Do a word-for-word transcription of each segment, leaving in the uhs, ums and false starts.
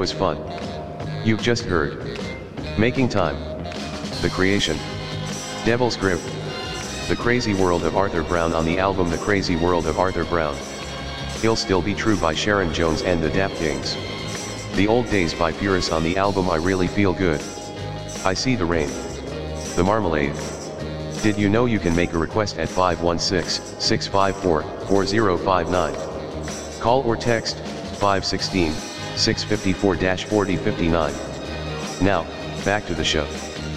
was fun. You've just heard Making Time, The Creation, Devil's Grip, The Crazy World of Arthur Brown on the album The Crazy World of Arthur Brown. He'll Still Be True by Sharon Jones and the Daft Kings. The Old Days by Purus on the album I Really Feel Good. I See the Rain. The Marmalade. Did you know you can make a request at five one six, six five four, four zero five nine? Call or text five one six, six five four, four zero five nine. Now, back to the show.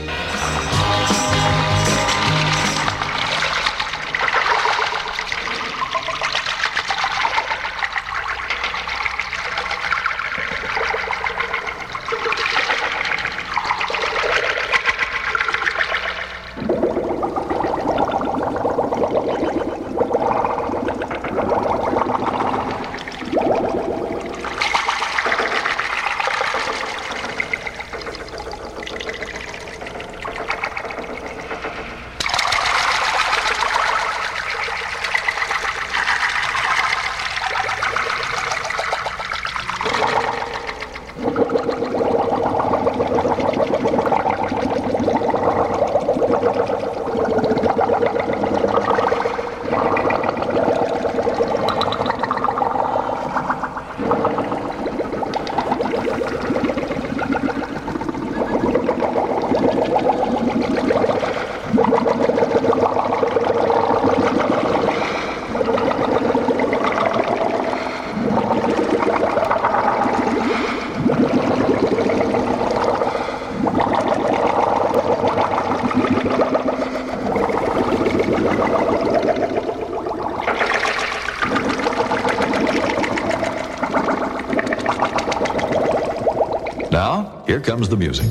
Now, here comes the music.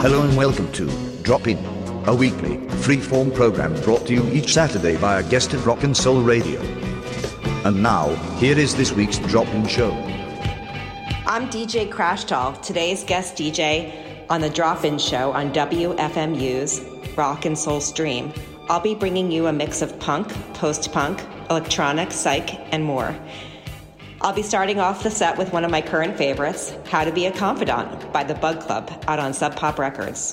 Hello and welcome to Drop In, a weekly, free-form program brought to you each Saturday by our guest at Rock and Soul Radio. And now, here is this week's Drop In show. I'm D J Crash Doll, today's guest D J on the Drop In show on W F M U's Rock and Soul Stream. I'll be bringing you a mix of punk, post-punk, electronic, psych, and more. I'll be starting off the set with one of my current favorites, How to Be a Confidant by the Bug Club, out on Sub Pop Records.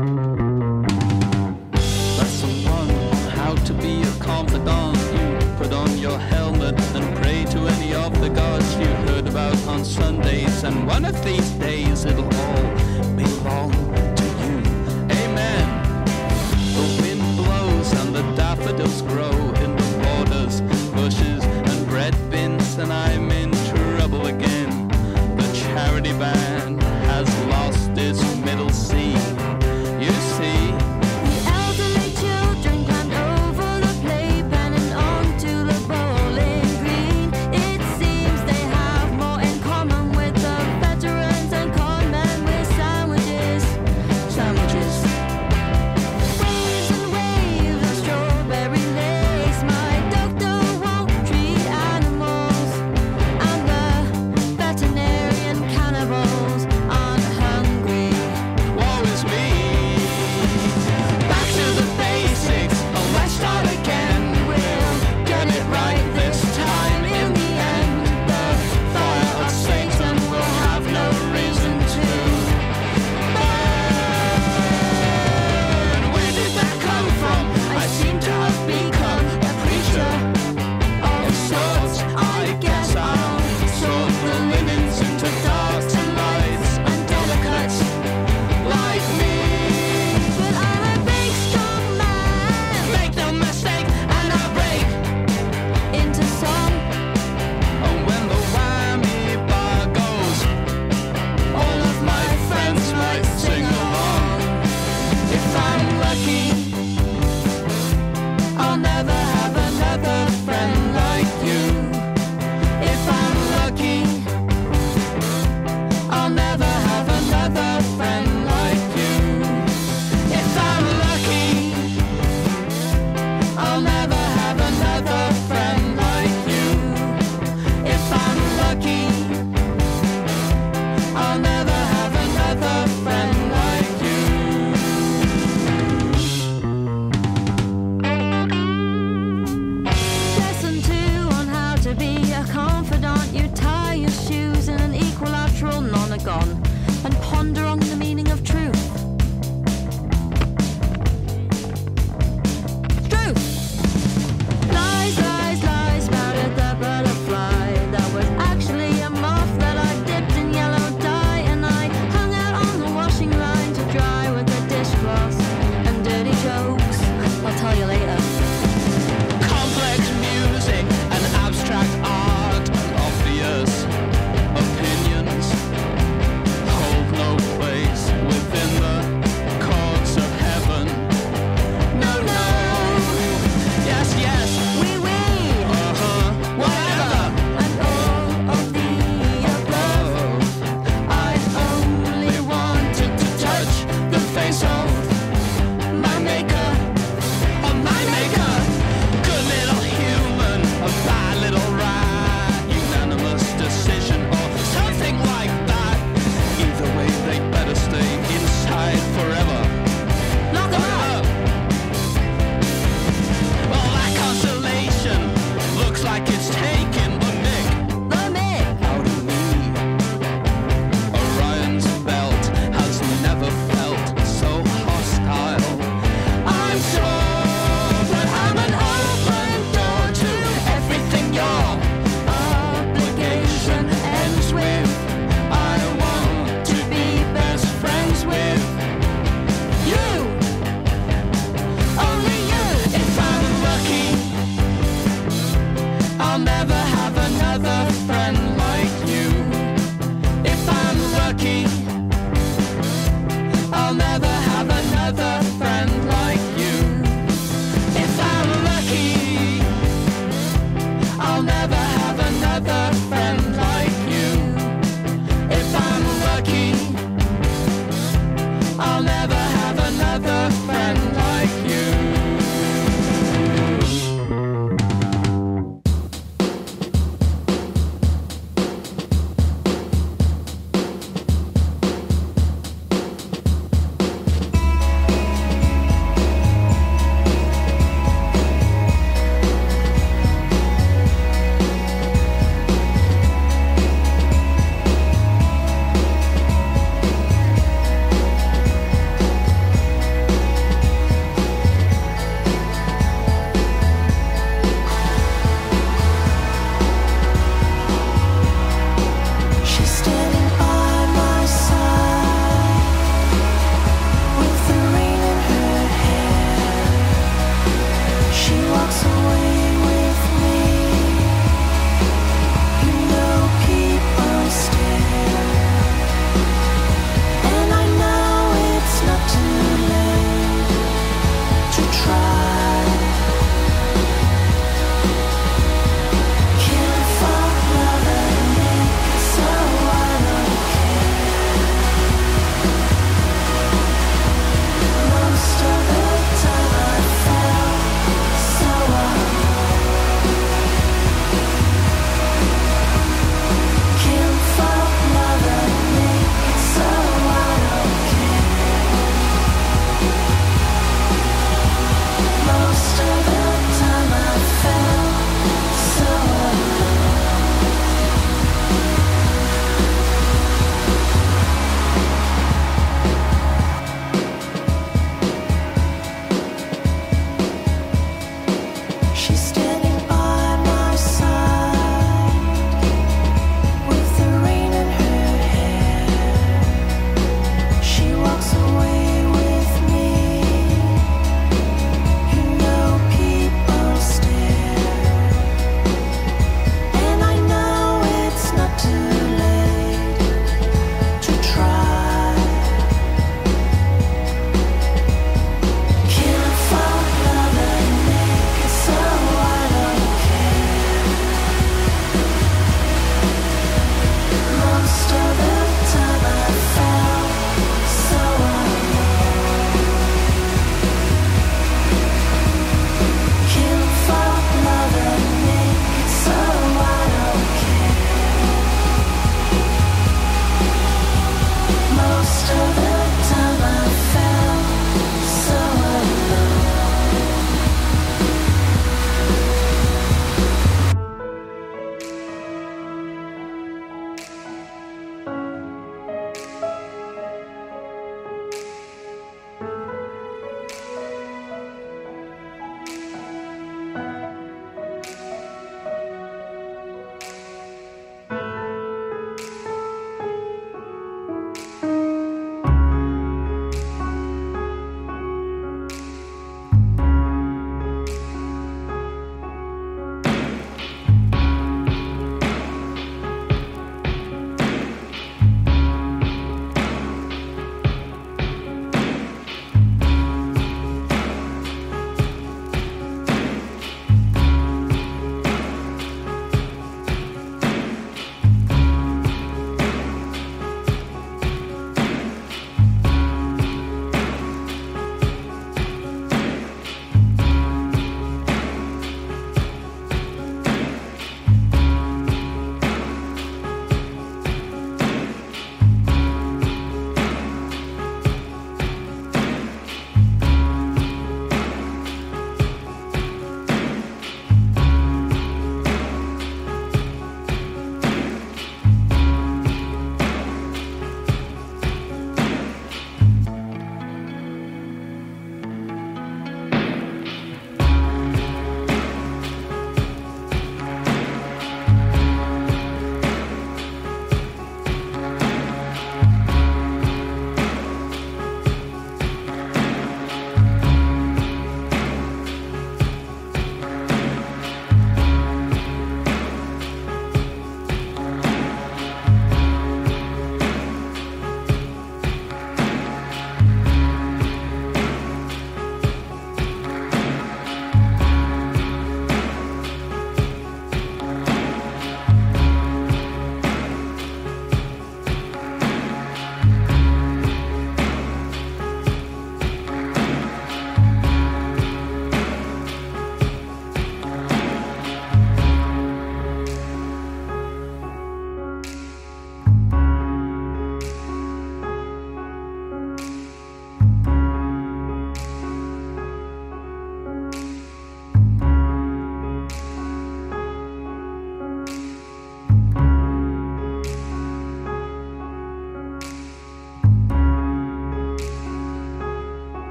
Lesson one, how to be a confidant. You put on your helmet and pray to any of the gods you heard about on Sundays, and one of these days it'll all belong to you. Amen. The wind blows and the daffodils grow in the borders, bushes and bread bins, and I'm in trouble again. The charity band has lost its middle C. You see, the elderly children climbed over the playpen and onto the bowling green. It seems they have more in common with the veterans and con men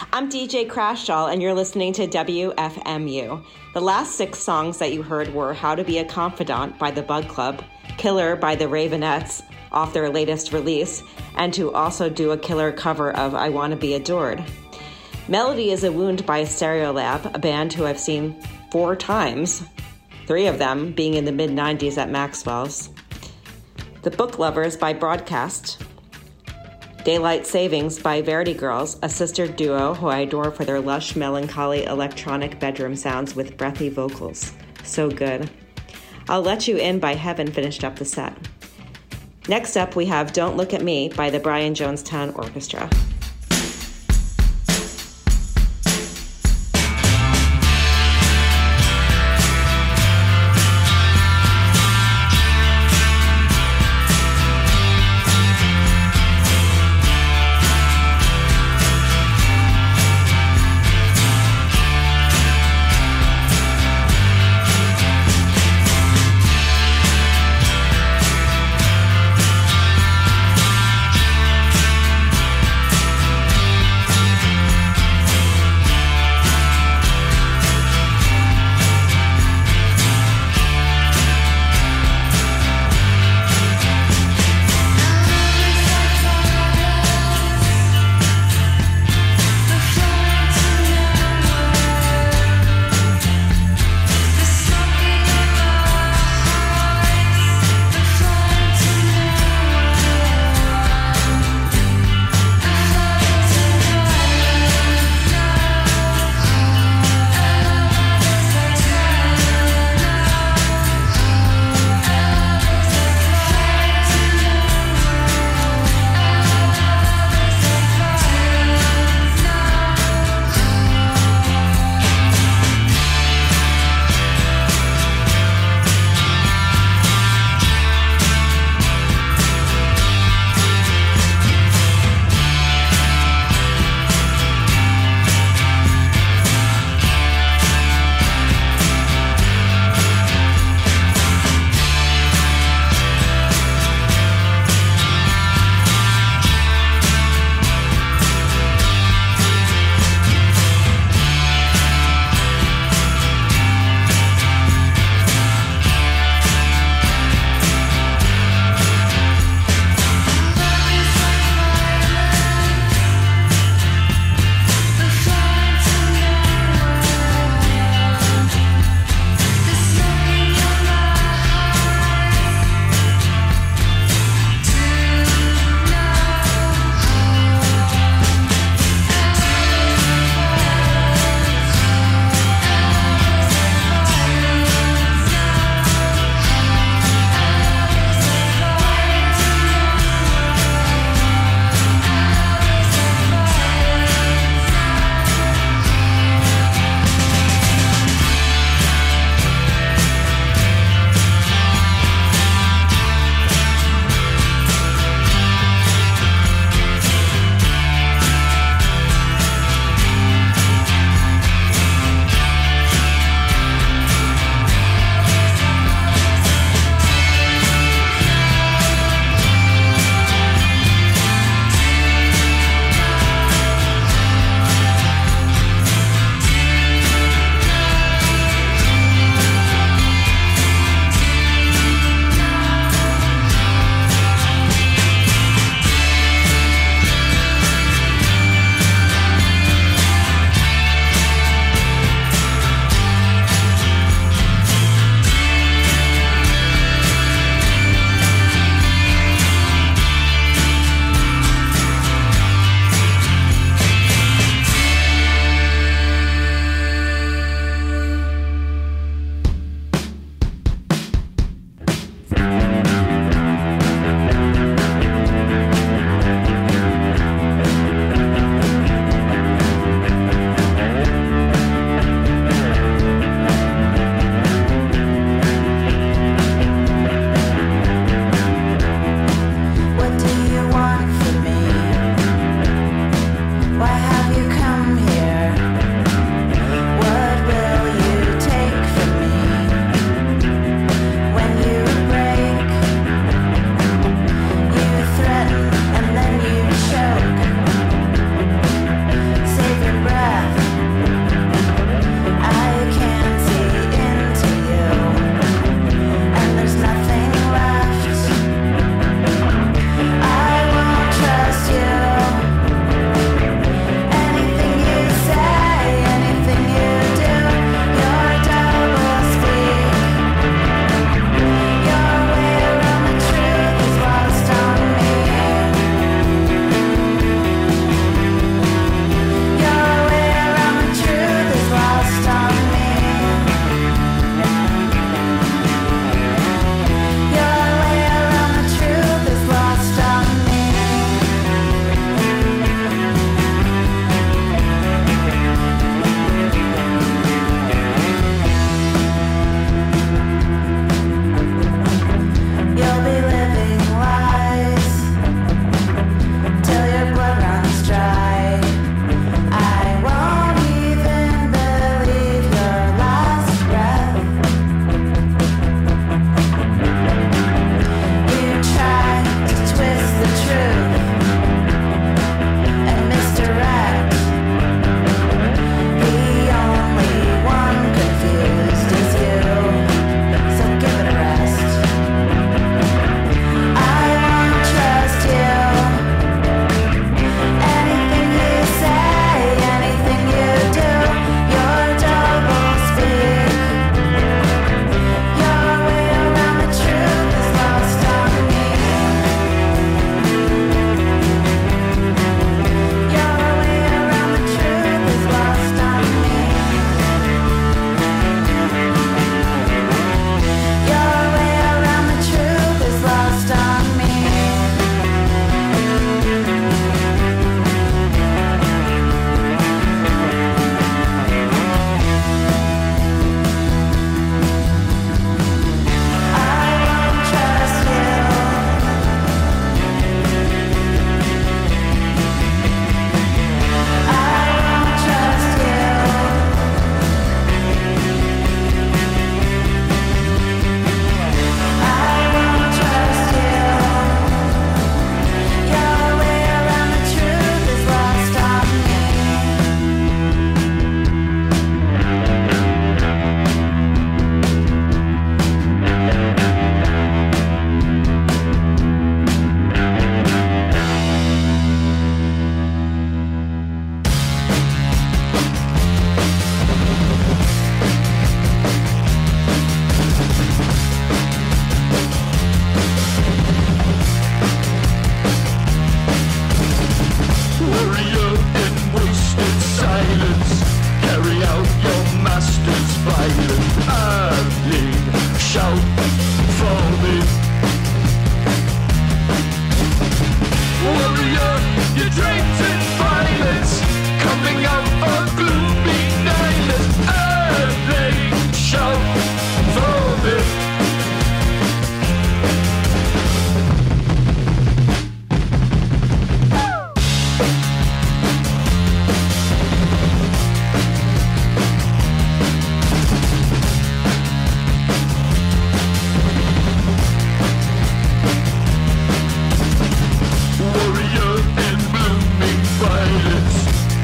I'm D J Crash Doll, and you're listening to W F M U. The last six songs that you heard were How to Be a Confidant by the Bug Club, Killer by the Ravenettes off their latest release, and to also do a killer cover of I Want to Be Adored. Melody is a Wound by Stereolab, a band who I've seen four times, three of them being in the mid nineties at Maxwell's. The Book Lovers by Broadcast. Daylight Savings by Verity Girls, a sister duo who I adore for their lush, melancholy, electronic bedroom sounds with breathy vocals. So good. I'll Let You In by Heaven finished up the set. Next up, we have Don't Look at Me by the Brian Jonestown Orchestra. Don't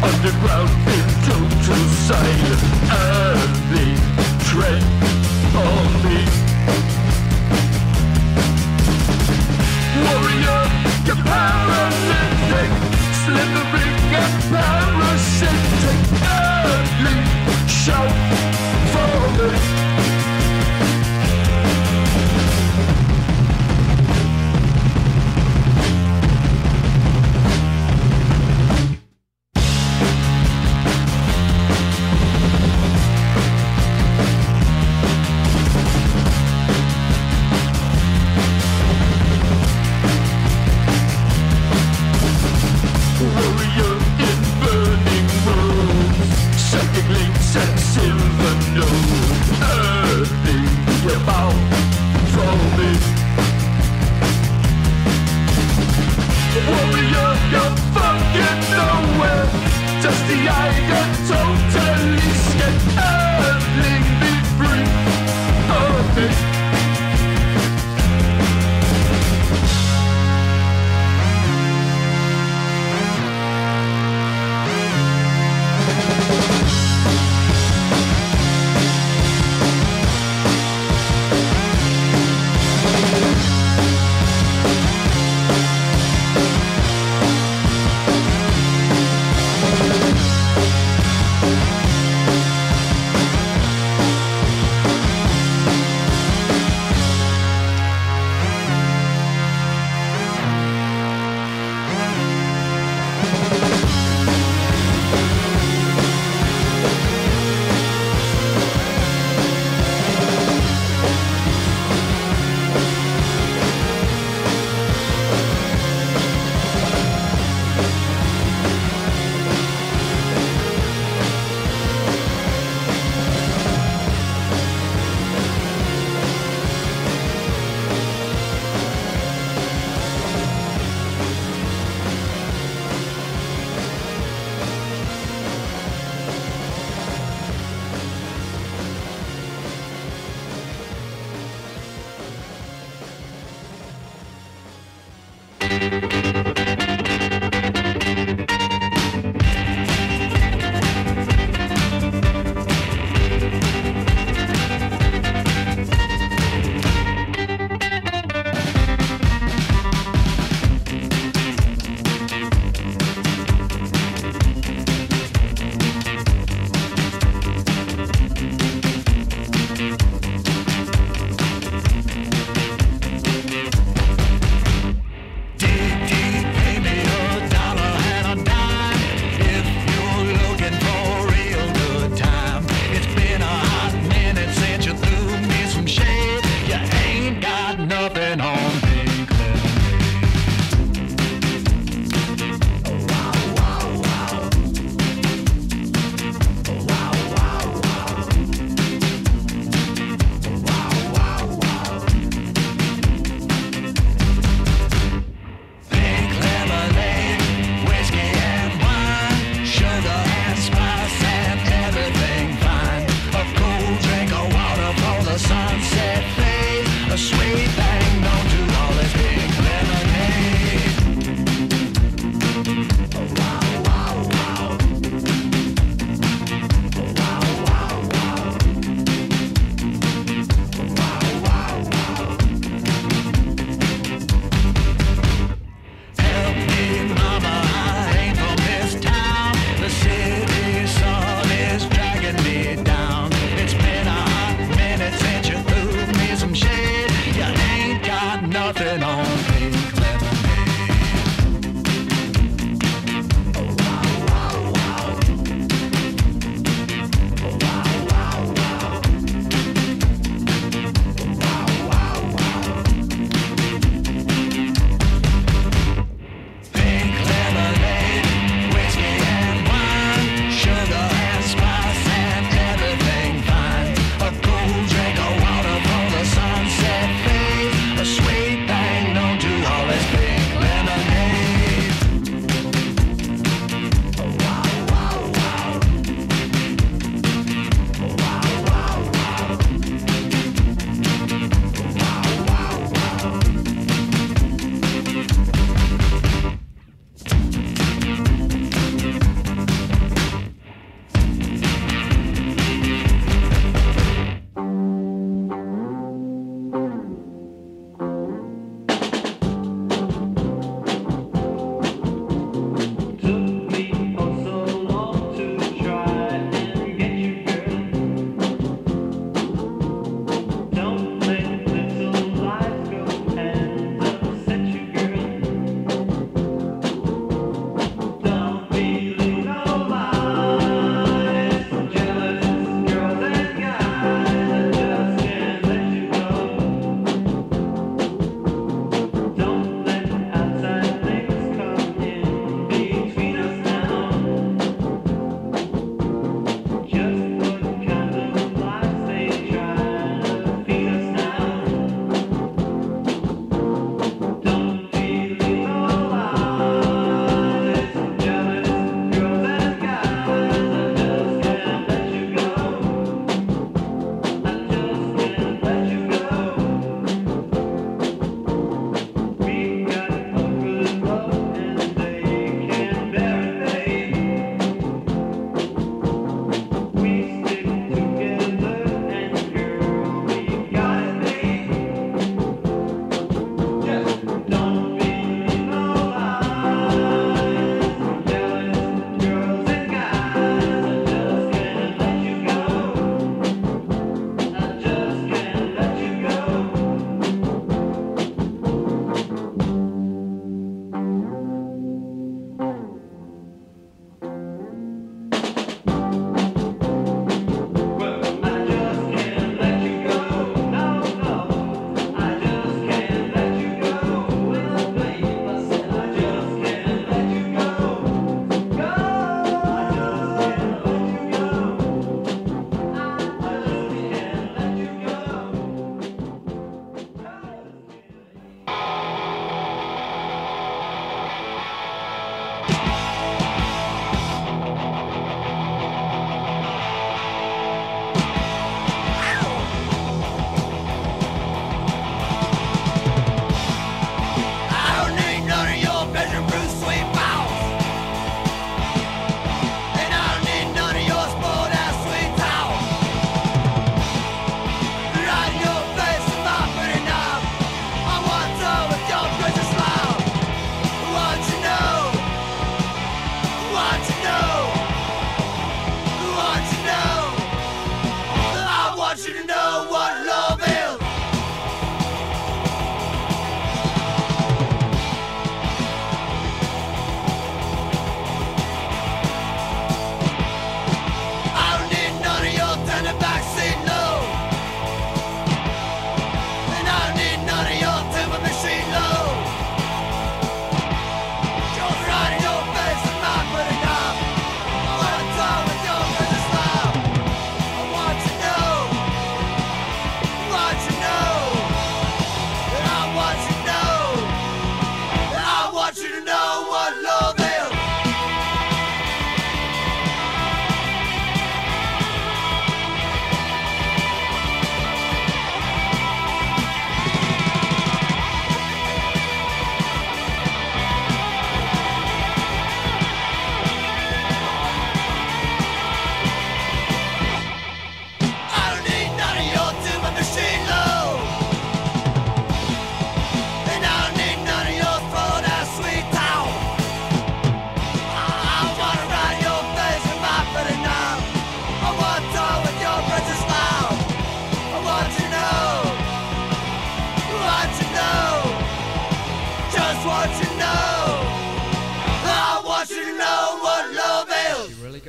underground in total silence, and they tread on me. Warrior, you're paralytic, slithering and parasitic, early shout for me.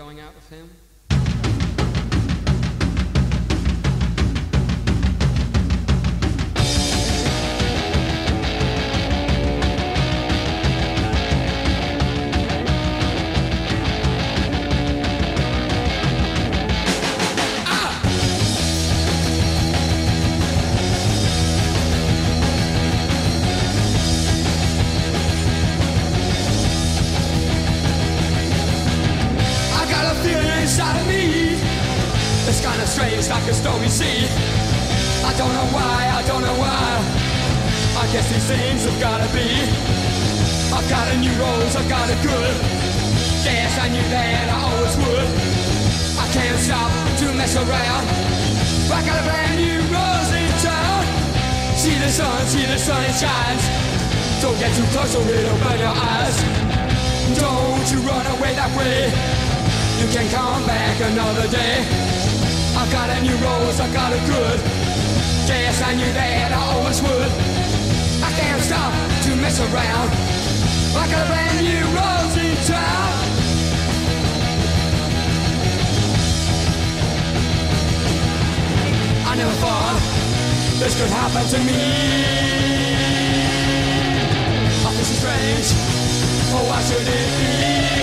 going out with him? Inside of me, it's kinda strange, like a stormy sea. I don't know why, I don't know why. I guess these things have gotta be. I've got a new rose, I've got a good. Yes, I knew that I always would. I can't stop to mess around. I got a brand new rose in town. See the sun, see the sun, it shines. Don't get too close or it'll burn your eyes. Don't you run away that way. You can come back another day. I got a new rose, I got a good. Yes, I knew that I always would. I can't stop to mess around. I got a brand new rose in town. I never thought this could happen to me. Oh, this is strange. Oh, why should it be?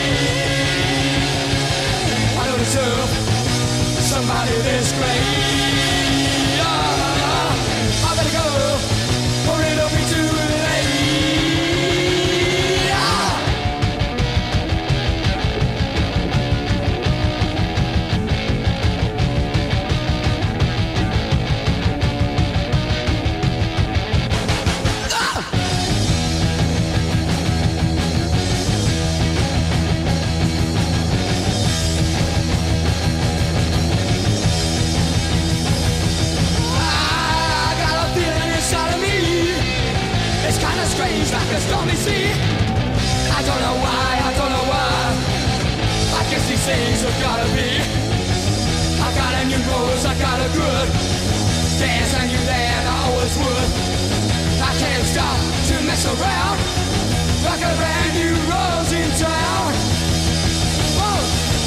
Deserve somebody this great. Oh, I better go, or it'll be too late. Oh. Strange like a stormy sea. I don't know why, I don't know why. I guess these things have gotta be. I got a new rose, I got a good. Yes, I knew that I always would. I can't stop to mess around. I got a brand new rose in town. Whoa.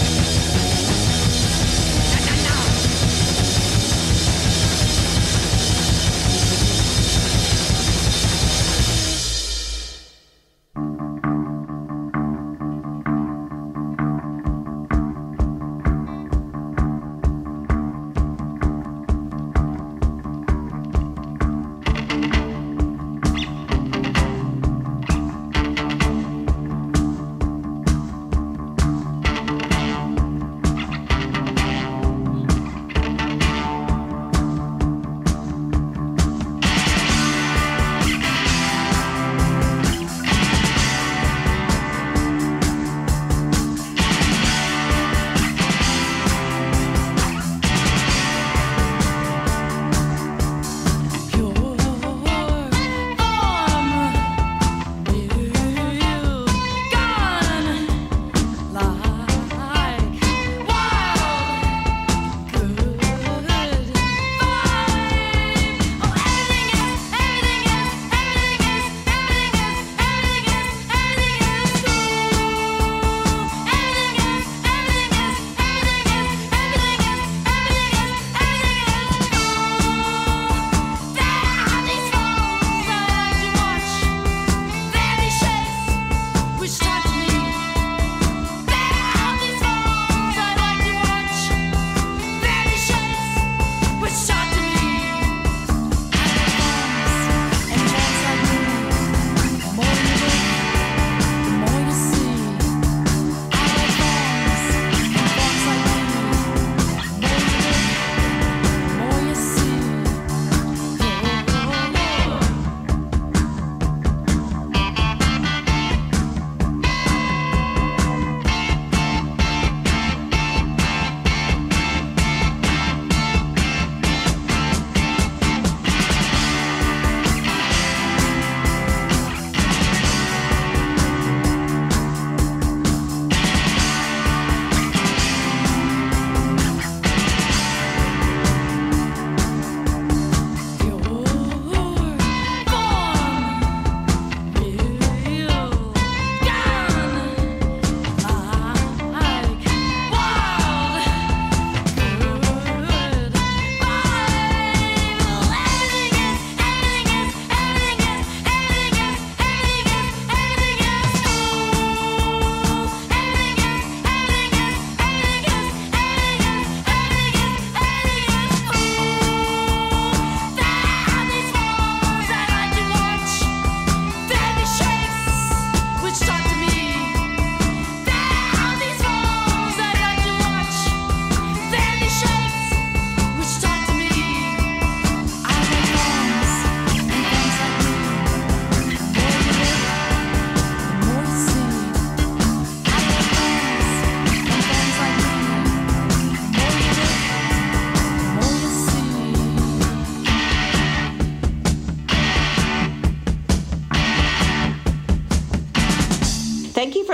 Na, na, na.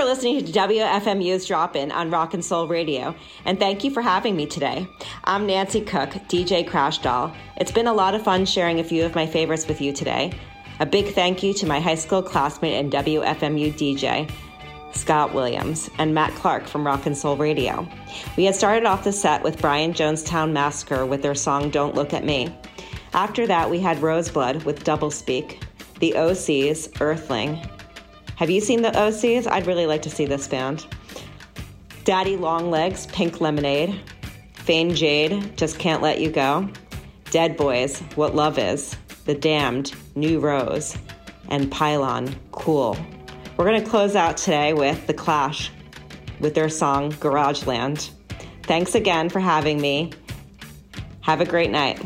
for listening to W F M U's Drop-In on Rock and Soul Radio, and thank you for having me today. I'm Nancy Cook, D J Crash Doll. It's been a lot of fun sharing a few of my favorites with you today. A big thank you to my high school classmate and W F M U D J, Scott Williams, and Matt Clark from Rock and Soul Radio. We had started off the set with Brian Jonestown Massacre with their song Don't Look at Me. After that, we had Roseblood with Doublespeak, the O Cs, Earthling. Have you seen the O Cs? I'd really like to see this band. Daddy Longlegs, Pink Lemonade. Fane Jade, Just Can't Let You Go. Dead Boys, What Love Is. The Damned, New Rose. And Pylon, Cool. We're going to close out today with The Clash with their song Garageland. Thanks again for having me. Have a great night.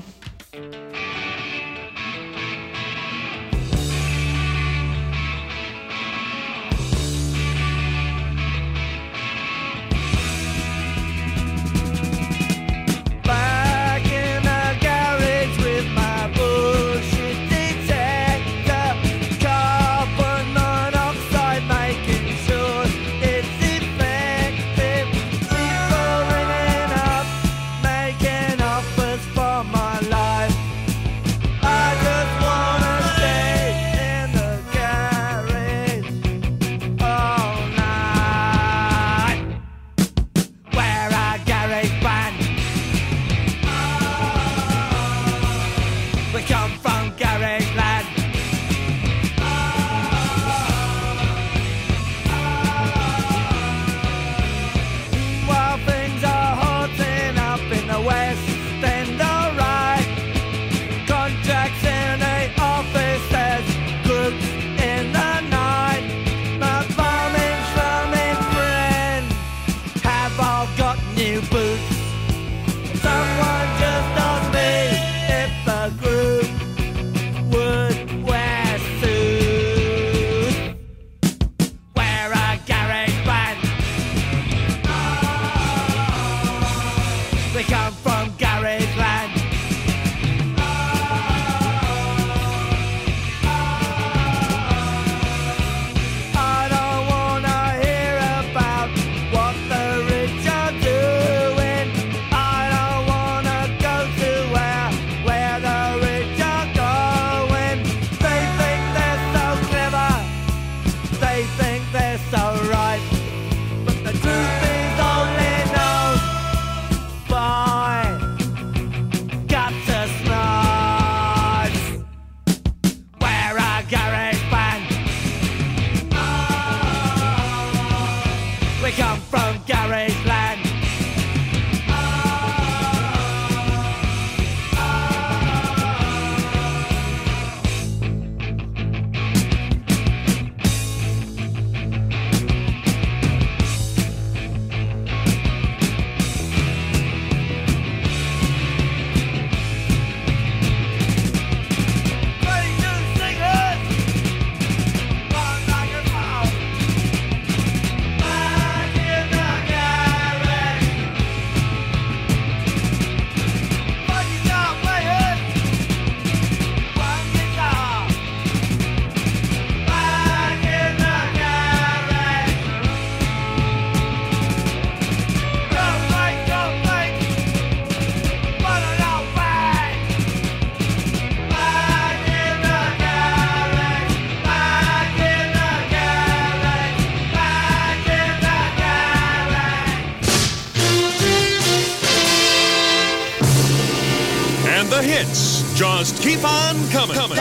Just keep on coming. coming.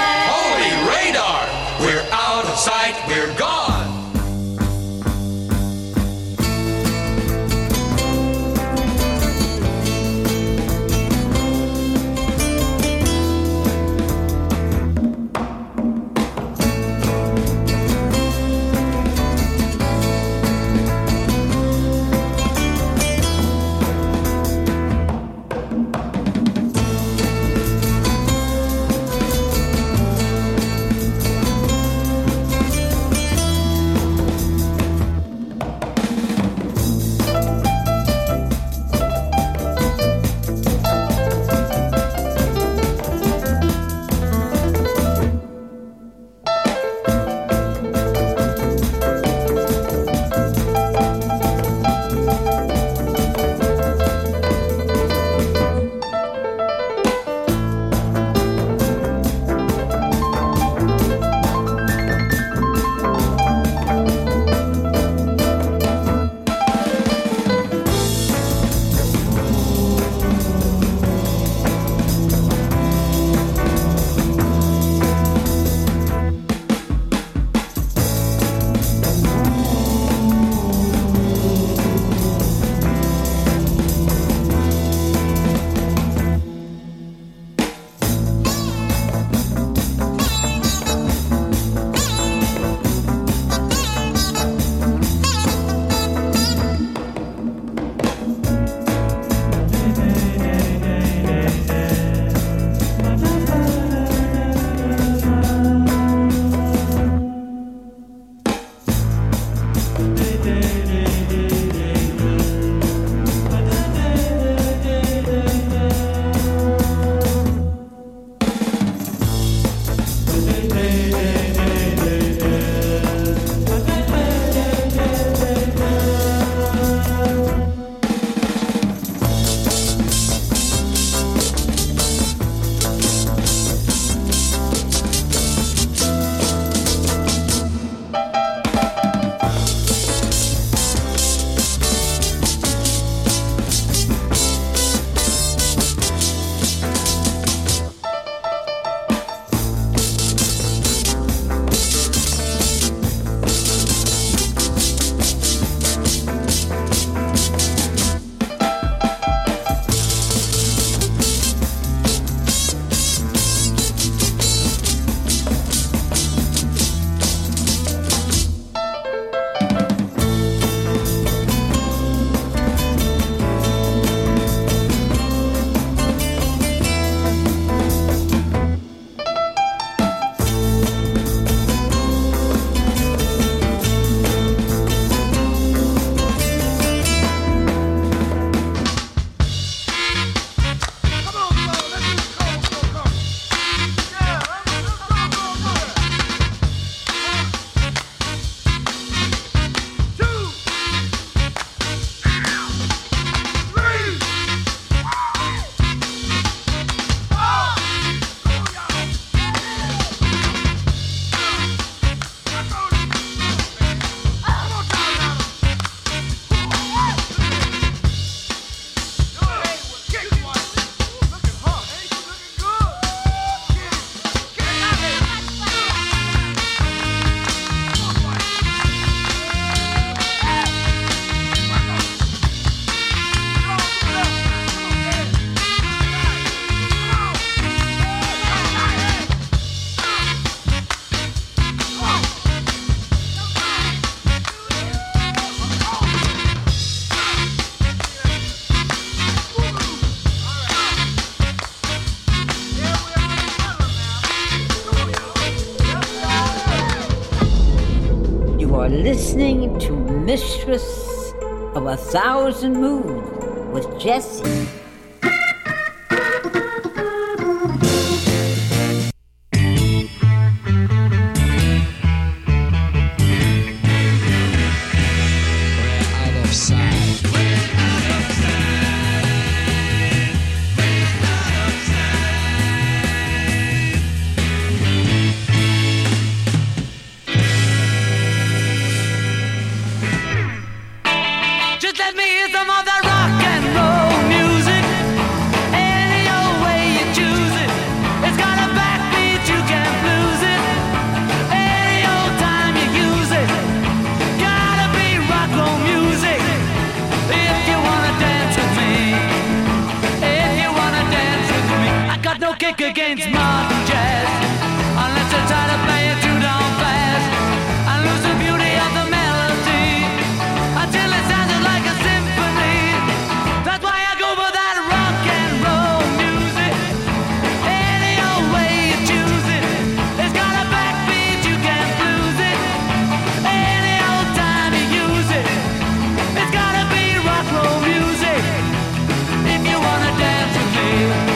Holy radar! We're out of sight, we're gone! listening to Mistress of a Thousand Moons with Jessie. Against modern jazz, unless I try to play it too darn fast. I lose the beauty of the melody until it sounded like a symphony. That's why I go for that rock and roll music. Any old way you choose it, it's got a backbeat, you can't lose it. Any old time you use it, it's gotta be rock roll music. If you wanna dance with me,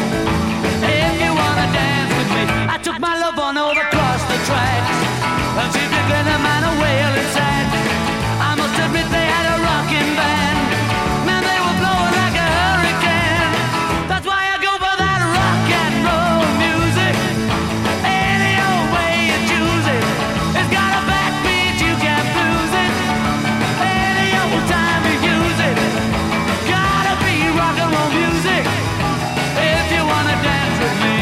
I took my love on over across the tracks, and she took a man a wailing sack. I must admit they had a rocking band. Man, they were blowing like a hurricane. That's why I go for that rock and roll music. Any old way you choose it, it's got a backbeat, you can't lose it. Any old time you use it, gotta be rock and roll music. If you wanna dance with me,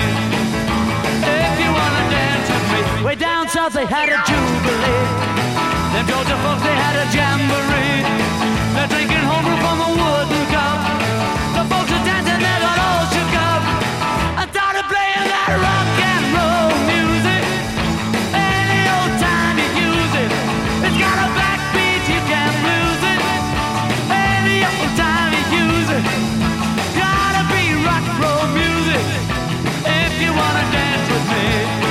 way down south they had a jubilee. Them Georgia folks they had a jamboree. They're drinking homebrew from a wooden cup. The folks are dancing, they got all shook up. I started playing that rock and roll music. Any old time you use it, it's got a backbeat, you can't lose it. Any old time you use it, gotta be rock and roll music. If you wanna dance with me,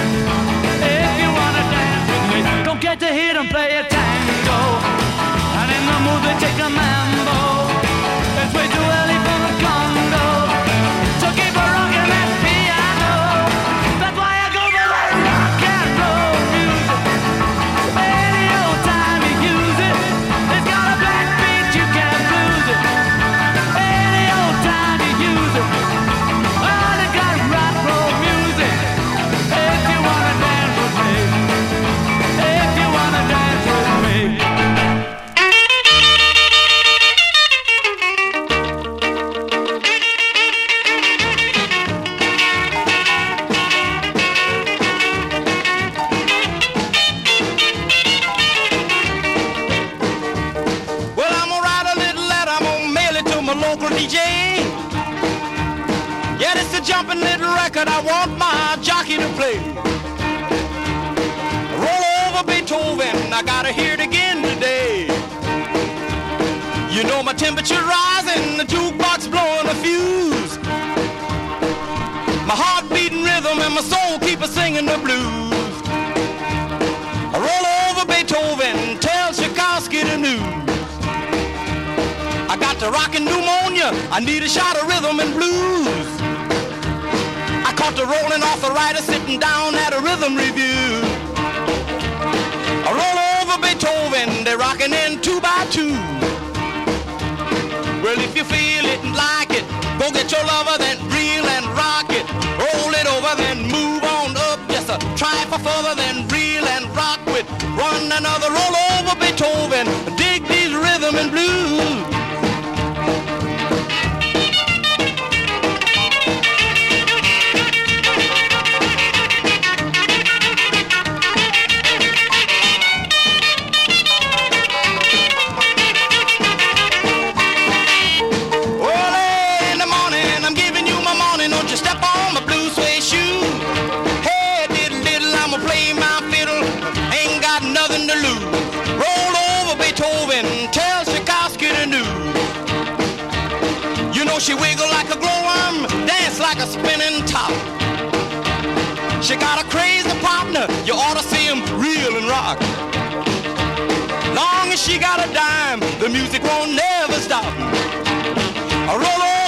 don't get to hear them play a tango, and in the mood they take a mambo. It's way too early for the Congo, so keep a rockin' that piano. That's why I go for that rock and roll music. Any old time you use it, it's got a backbeat, you can't lose it. Any old time you use it, oh, they got rock roll music. If you wanna dance with me, if you wanna dance with me. Well, I'm gonna write a little letter, I'm gonna mail it to my local D J. Yeah, it's a jumping little record I want my jockey to play. Roll over Beethoven, I gotta hear it again today. You know my temperature rising, the jukebox blowing a fuse. My heart beating rhythm and my soul keep a singing the blues. I roll over Beethoven, tell Tchaikovsky the news. I got the rockin' pneumonia, I need a shot of rhythm and blues. I caught the rolling arthritis sitting down at a rhythm review. I roll over Beethoven, they're rocking in two by two. Well, if you feel it and like it, go get your lover, then reel and rock it. Roll it over, then move on up. Yes, sir. Try for further, then reel and rock with one another. Roll over Beethoven, dig these rhythm and blues. She wiggle like a glowworm, dance like a spinning top. She got a crazy partner, you ought to see him reel and rock. Long as she got a dime, the music won't never stop. I roll